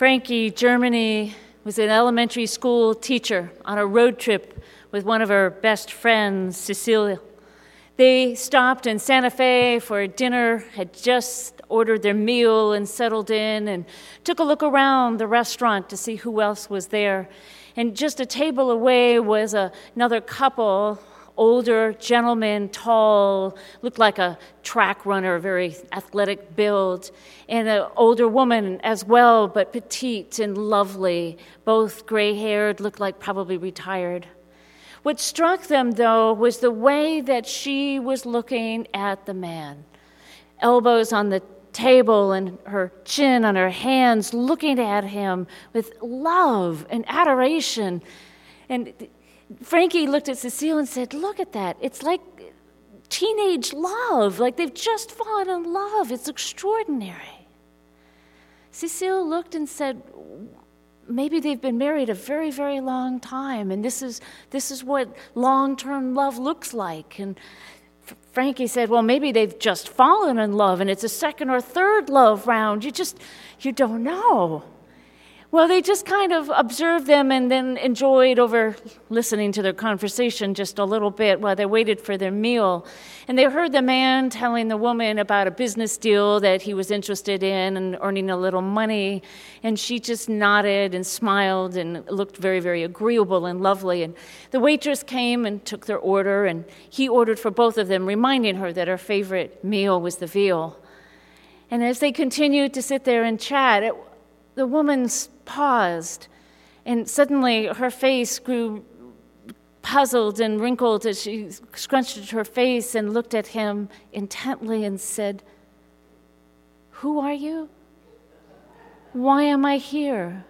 Frankie, Germany, was an elementary school teacher on a road trip with one of her best friends, Cecilia. They stopped in Santa Fe for dinner, had just ordered their meal and settled in, and took a look around the restaurant to see who else was there. And just a table away was another couple, older gentleman, tall, looked like a track runner, very athletic build, and an older woman as well, but petite and lovely, both gray-haired, looked like probably retired. What struck them, though, was the way that she was looking at the man. Elbows on the table and her chin on her hands, looking at him with love and adoration. And Frankie looked at Cecile and said, "Look at that. It's like teenage love, like they've just fallen in love. It's extraordinary." Cecile looked and said, "Maybe they've been married a very, very long time, and this is what long-term love looks like." And Frankie said, "Well, maybe they've just fallen in love, and it's a second or third love round. You don't know." Well, they just kind of observed them and then enjoyed over listening to their conversation just a little bit while they waited for their meal. And they heard the man telling the woman about a business deal that he was interested in and earning a little money. And she just nodded and smiled and looked very, very agreeable and lovely. And the waitress came and took their order, and he ordered for both of them, reminding her that her favorite meal was the veal. And as they continued to sit there and chat, the woman paused, and suddenly her face grew puzzled and wrinkled as she scrunched her face and looked at him intently and said, "Who are you? Why am I here?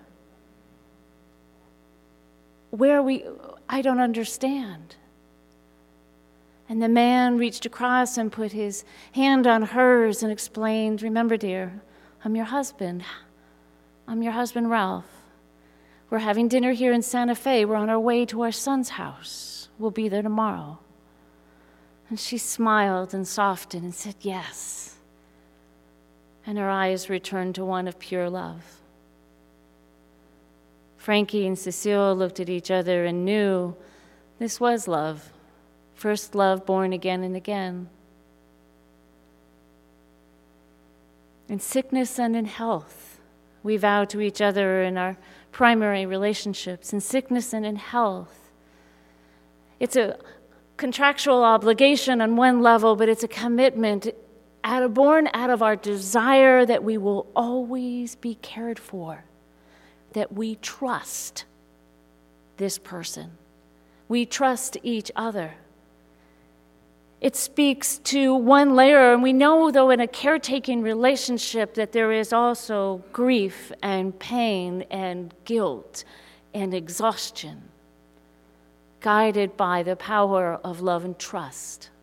Where are we? I don't understand." And the man reached across and put his hand on hers and explained, "Remember, dear, I'm your husband. I'm your husband, Ralph. We're having dinner here in Santa Fe. We're on our way to our son's house. We'll be there tomorrow." And she smiled and softened and said, "Yes." And her eyes returned to one of pure love. Frankie and Cecile looked at each other and knew this was love, first love born again and again. In sickness and in health, we vow to each other in our primary relationships, in sickness and in health. It's a contractual obligation on one level, but it's a commitment born out of our desire that we will always be cared for, that we trust this person. We trust each other. It speaks to one layer, and we know, though, in a caretaking relationship that there is also grief and pain and guilt and exhaustion, guided by the power of love and trust.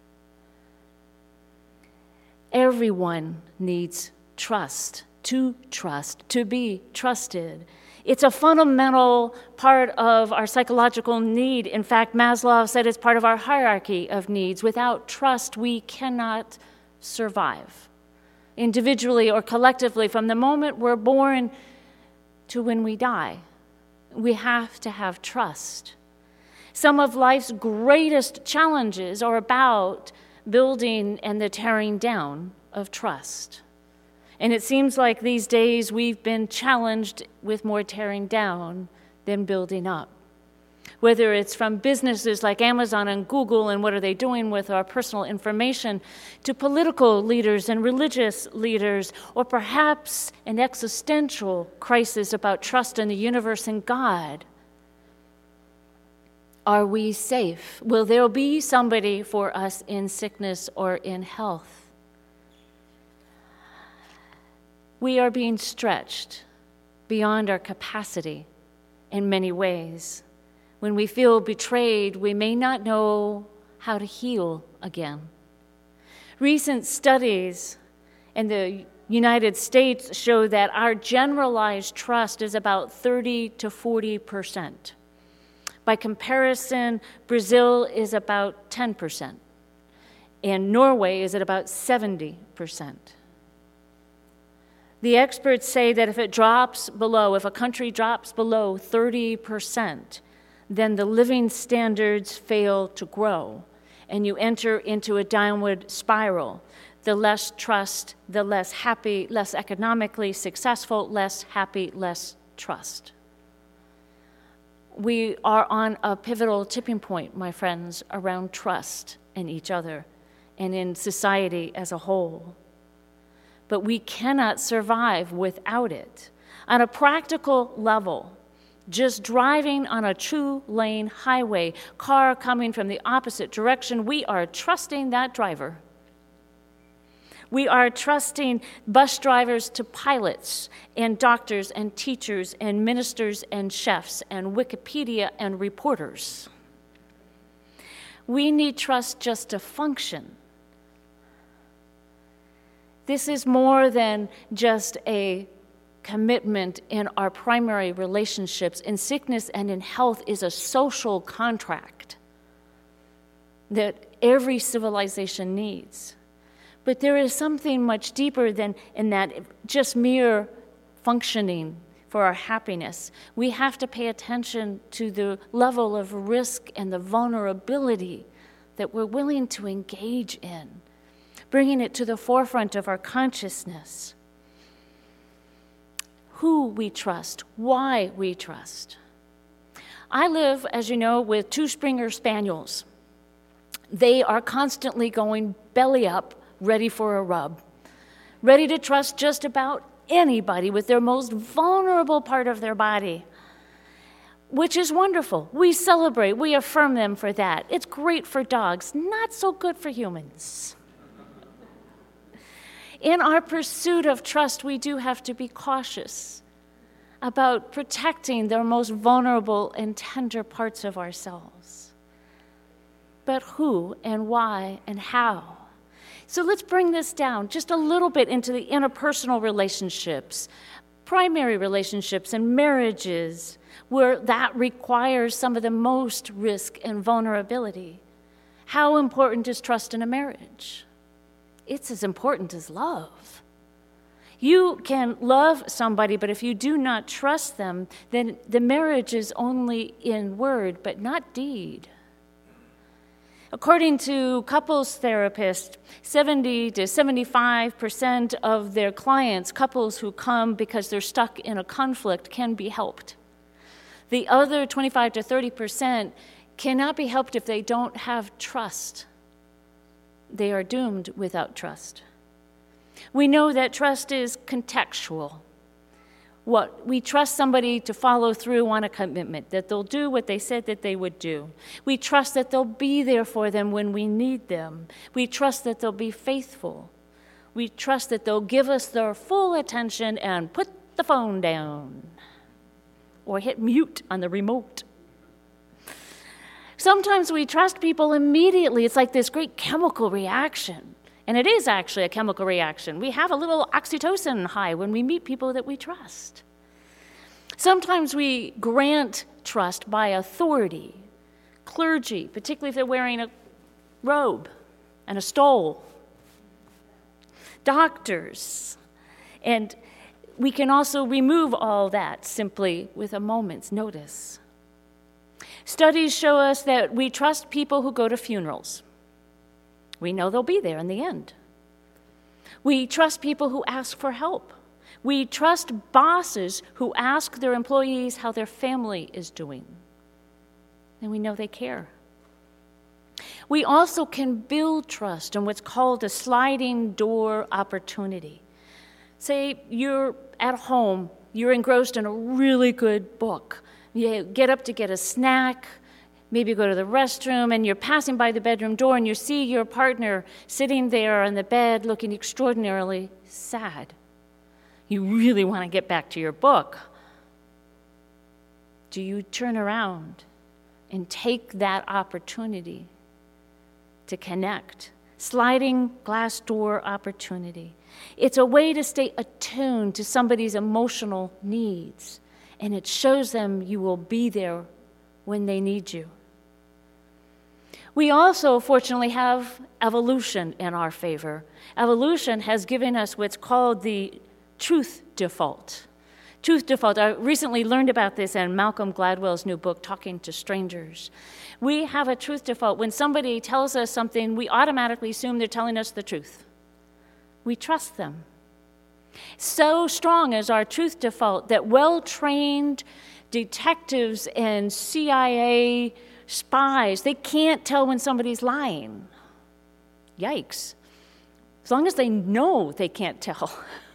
Everyone needs trust, to be trusted. It's a fundamental part of our psychological need. In fact, Maslow said it's part of our hierarchy of needs. Without trust, we cannot survive, individually or collectively, from the moment we're born to when we die. We have to have trust. Some of life's greatest challenges are about building and the tearing down of trust. And it seems like these days we've been challenged with more tearing down than building up. Whether it's from businesses like Amazon and Google and what are they doing with our personal information, to political leaders and religious leaders, or perhaps an existential crisis about trust in the universe and God. Are we safe? Will there be somebody for us in sickness or in health? We are being stretched beyond our capacity in many ways. When we feel betrayed, we may not know how to heal again. Recent studies in the United States show that our generalized trust is about 30 to 40%. By comparison, Brazil is about 10%, and Norway is at about 70%. The experts say that if a country drops below 30%, then the living standards fail to grow, and you enter into a downward spiral. The less trust, the less happy, less economically successful, less happy, less trust. We are on a pivotal tipping point, my friends, around trust in each other and in society as a whole. But we cannot survive without it. On a practical level, just driving on a two-lane highway, car coming from the opposite direction, we are trusting that driver. We are trusting bus drivers to pilots and doctors and teachers and ministers and chefs and Wikipedia and reporters. We need trust just to function. This is more than just a commitment in our primary relationships. In sickness and in health is a social contract that every civilization needs. But there is something much deeper than in that just mere functioning for our happiness. We have to pay attention to the level of risk and the vulnerability that we're willing to engage in, bringing it to the forefront of our consciousness. Who we trust, why we trust. I live, as you know, with 2 Springer Spaniels. They are constantly going belly up, ready for a rub, ready to trust just about anybody with their most vulnerable part of their body, which is wonderful. We celebrate, we affirm them for that. It's great for dogs, not so good for humans. In our pursuit of trust, we do have to be cautious about protecting the most vulnerable and tender parts of ourselves. But who and why and how? So let's bring this down just a little bit into the interpersonal relationships, primary relationships and marriages, where that requires some of the most risk and vulnerability. How important is trust in a marriage? It's as important as love. You can love somebody, but if you do not trust them, then the marriage is only in word, but not deed. According to couples therapists, 70 to 75% of their clients, couples who come because they're stuck in a conflict, can be helped. The other 25 to 30% cannot be helped if they don't have trust. They are doomed without trust. We know that trust is contextual. We trust somebody to follow through on a commitment, that they'll do what they said that they would do. We trust that they'll be there for them when we need them. We trust that they'll be faithful. We trust that they'll give us their full attention and put the phone down or hit mute on the remote. Sometimes we trust people immediately. It's like this great chemical reaction. And it is actually a chemical reaction. We have a little oxytocin high when we meet people that we trust. Sometimes we grant trust by authority, clergy, particularly if they're wearing a robe and a stole, doctors. And we can also remove all that simply with a moment's notice. Studies show us that we trust people who go to funerals. We know they'll be there in the end. We trust people who ask for help. We trust bosses who ask their employees how their family is doing. And we know they care. We also can build trust in what's called a sliding door opportunity. Say you're at home, you're engrossed in a really good book. You get up to get a snack, maybe go to the restroom, and you're passing by the bedroom door and you see your partner sitting there on the bed looking extraordinarily sad. You really want to get back to your book. Do you turn around and take that opportunity to connect? Sliding glass door opportunity. It's a way to stay attuned to somebody's emotional needs, and it shows them you will be there when they need you. We also, fortunately, have evolution in our favor. Evolution has given us what's called the truth default. Truth default. I recently learned about this in Malcolm Gladwell's new book, Talking to Strangers. We have a truth default. When somebody tells us something, we automatically assume they're telling us the truth. We trust them. So strong is our truth default that well-trained detectives and CIA spies, they can't tell when somebody's lying. Yikes. As long as they know they can't tell.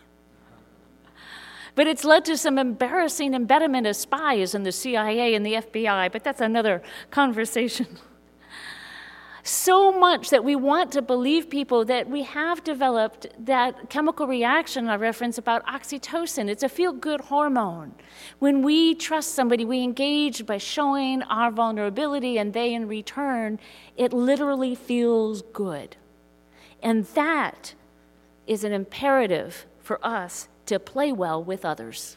But it's led to some embarrassing embedment of spies in the CIA and the FBI, but that's another conversation. So much that we want to believe people that we have developed that chemical reaction I referenced about oxytocin. It's a feel-good hormone. When we trust somebody, we engage by showing our vulnerability, and they in return, it literally feels good. And that is an imperative for us to play well with others.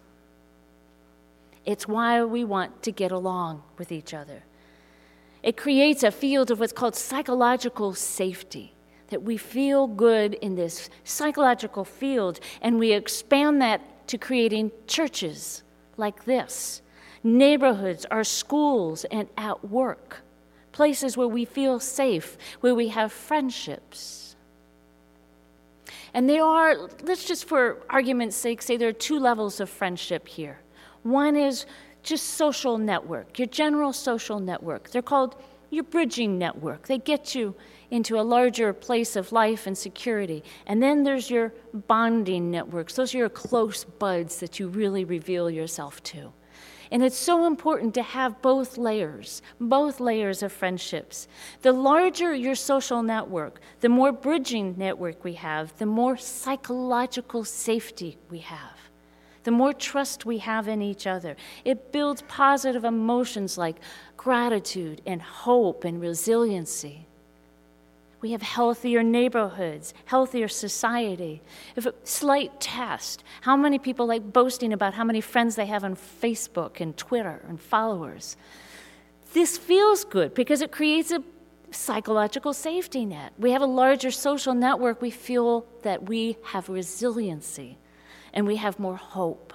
It's why we want to get along with each other. It creates a field of what's called psychological safety, that we feel good in this psychological field, and we expand that to creating churches like this, neighborhoods, our schools, and at work, places where we feel safe, where we have friendships. And there are, let's just for argument's sake say there are two levels of friendship here. One is just social network, your general social network. They're called your bridging network. They get you into a larger place of life and security. And then there's your bonding networks. Those are your close buds that you really reveal yourself to. And it's so important to have both layers of friendships. The larger your social network, the more bridging network we have, the more psychological safety we have, the more trust we have in each other. It builds positive emotions like gratitude and hope and resiliency. We have healthier neighborhoods, healthier society. If a slight test, how many people like boasting about how many friends they have on Facebook and Twitter and followers? This feels good because it creates a psychological safety net. We have a larger social network. We feel that we have resiliency and we have more hope.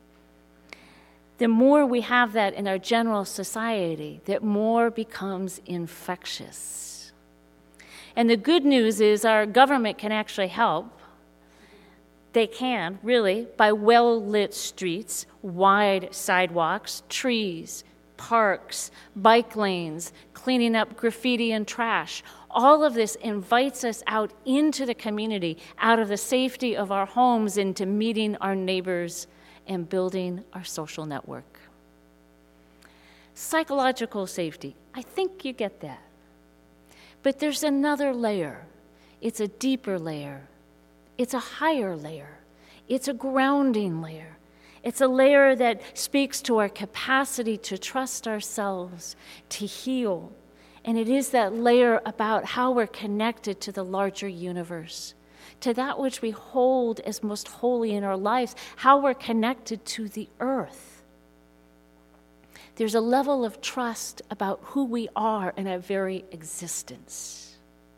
The more we have that in our general society, the more becomes infectious. And the good news is our government can actually help. They can, really, by well-lit streets, wide sidewalks, trees, parks, bike lanes, cleaning up graffiti and trash. All of this invites us out into the community, out of the safety of our homes, into meeting our neighbors and building our social network. Psychological safety, I think you get that. But there's another layer. It's a deeper layer. It's a higher layer. It's a grounding layer. It's a layer that speaks to our capacity to trust ourselves, to heal. And it is that layer about how we're connected to the larger universe, to that which we hold as most holy in our lives, how we're connected to the earth. There's a level of trust about who we are in our very existence.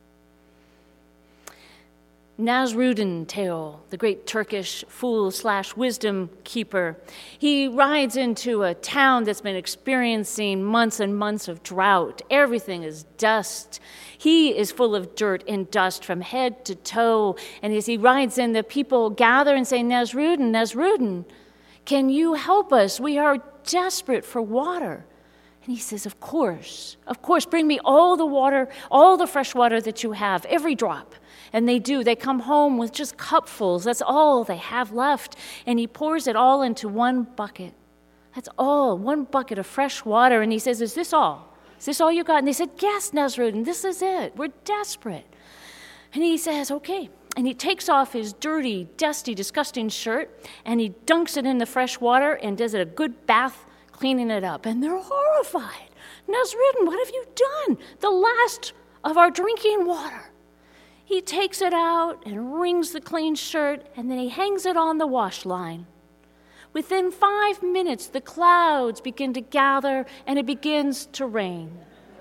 Nasrudin Tale, the great Turkish fool/wisdom keeper, he rides into a town that's been experiencing months and months of drought. Everything is dust. He is full of dirt and dust from head to toe. And as he rides in, the people gather and say, Nasrudin, can you help us? We are desperate for water. And he says, of course, bring me all the water, all the fresh water that you have, every drop. And they do. They come home with just cupfuls. That's all they have left. And he pours it all into one bucket. That's all, one bucket of fresh water. And he says, is this all? Is this all you got? And they said, yes, Nasrudin, this is it. We're desperate. And he says, okay. And he takes off his dirty, dusty, disgusting shirt, and he dunks it in the fresh water and does it a good bath, cleaning it up. And they're horrified. Nasrudin, what have you done? The last of our drinking water. He takes it out and wrings the clean shirt, and then he hangs it on the wash line. Within 5 minutes, the clouds begin to gather, and it begins to rain.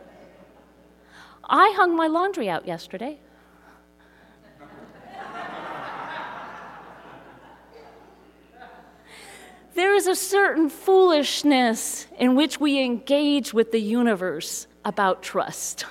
I hung my laundry out yesterday. There is a certain foolishness in which we engage with the universe about trust.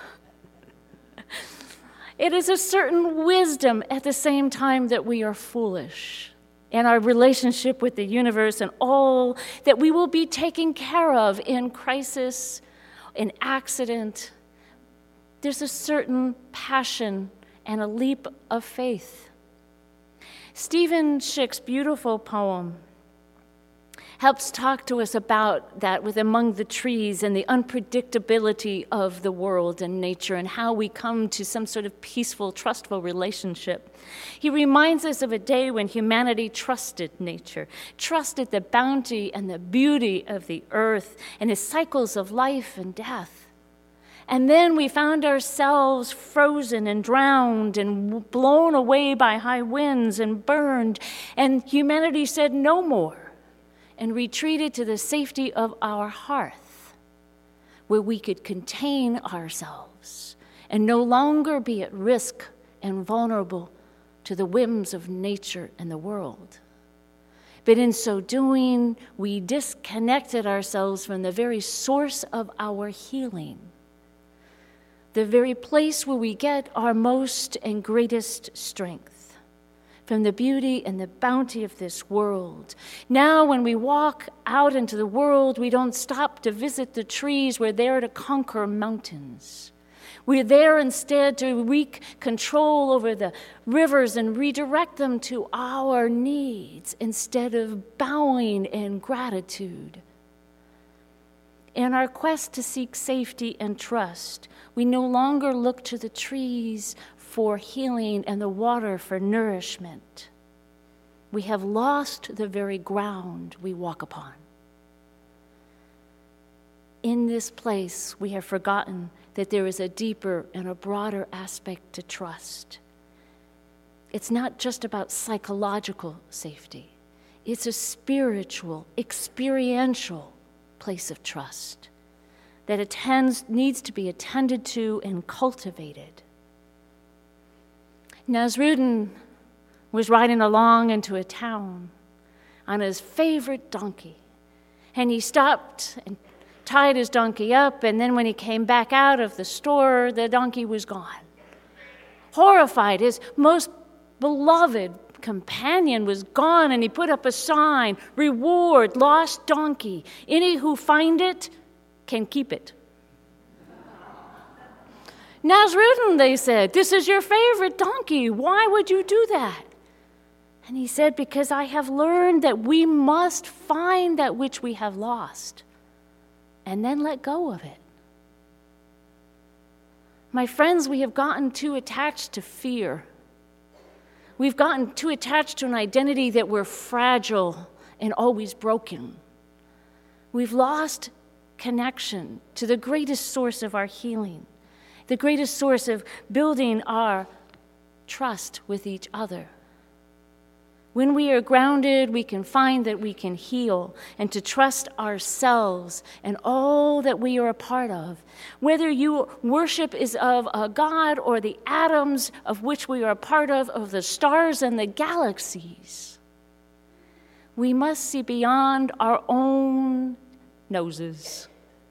It is a certain wisdom at the same time that we are foolish in our relationship with the universe and all that we will be taken care of in crisis, in accident. There's a certain passion and a leap of faith. Stephen Schick's beautiful poem helps talk to us about that with Among the Trees and the unpredictability of the world and nature and how we come to some sort of peaceful, trustful relationship. He reminds us of a day when humanity trusted nature, trusted the bounty and the beauty of the earth and the cycles of life and death. And then we found ourselves frozen and drowned and blown away by high winds and burned, and humanity said no more, and retreated to the safety of our hearth, where we could contain ourselves and no longer be at risk and vulnerable to the whims of nature and the world. But in so doing, we disconnected ourselves from the very source of our healing, the very place where we get our most and greatest strength, from the beauty and the bounty of this world. Now, when we walk out into the world, we don't stop to visit the trees. We're there to conquer mountains. We're there instead to wreak control over the rivers and redirect them to our needs instead of bowing in gratitude. In our quest to seek safety and trust, we no longer look to the trees for healing and the water for nourishment. We have lost the very ground we walk upon. In this place, we have forgotten that there is a deeper and a broader aspect to trust. It's not just about psychological safety. It's a spiritual, experiential place of trust that needs to be attended to and cultivated. Nasruddin was riding along into a town on his favorite donkey, and he stopped and tied his donkey up, and then when he came back out of the store, the donkey was gone. Horrified, his most beloved companion was gone, and he put up a sign, "Reward, lost donkey. Any who find it can keep it." "Nasruddin," they said, "this is your favorite donkey. Why would you do that?" And he said, "Because I have learned that we must find that which we have lost and then let go of it." My friends, we have gotten too attached to fear. We've gotten too attached to an identity that we're fragile and always broken. We've lost connection to the greatest source of our healing, the greatest source of building our trust with each other. When we are grounded, we can find that we can heal and to trust ourselves and all that we are a part of. Whether your worship is of a God or the atoms of which we are a part of the stars and the galaxies, we must see beyond our own noses.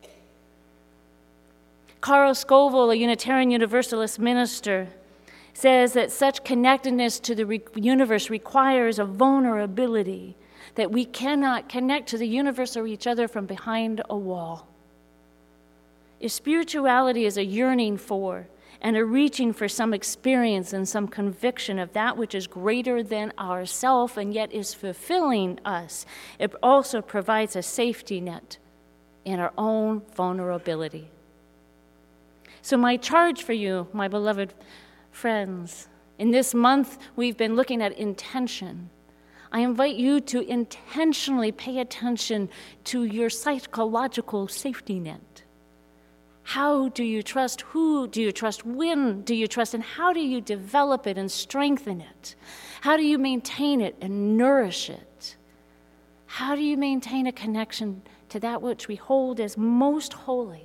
Carl Scoville, a Unitarian Universalist minister, says that such connectedness to the universe requires a vulnerability, that we cannot connect to the universe or each other from behind a wall. If spirituality is a yearning for and a reaching for some experience and some conviction of that which is greater than ourself and yet is fulfilling us, it also provides a safety net in our own vulnerability. So my charge for you, my beloved friends, in this month we've been looking at intention. I invite you to intentionally pay attention to your psychological safety net. How do you trust? Who do you trust? When do you trust? And how do you develop it and strengthen it? How do you maintain it and nourish it? How do you maintain a connection to that which we hold as most holy?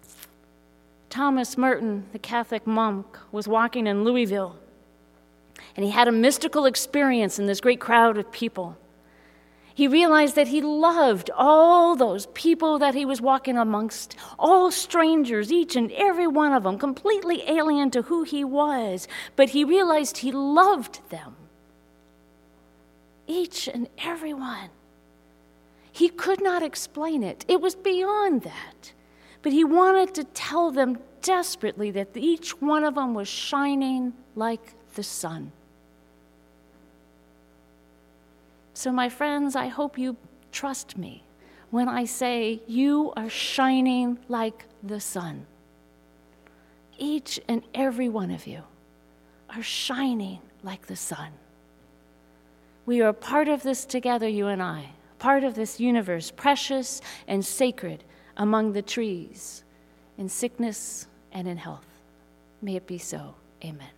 Thomas Merton, the Catholic monk, was walking in Louisville. and he had a mystical experience in this great crowd of people. He realized that he loved all those people that he was walking amongst, all strangers, each and every one of them, completely alien to who he was. But he realized he loved them, each and every one. He could not explain it. It was beyond that. But he wanted to tell them desperately that each one of them was shining like the sun. So, my friends, I hope you trust me when I say you are shining like the sun. Each and every one of you are shining like the sun. We are part of this together, you and I, part of this universe, precious and sacred among the trees, in sickness and in health. May it be so. Amen.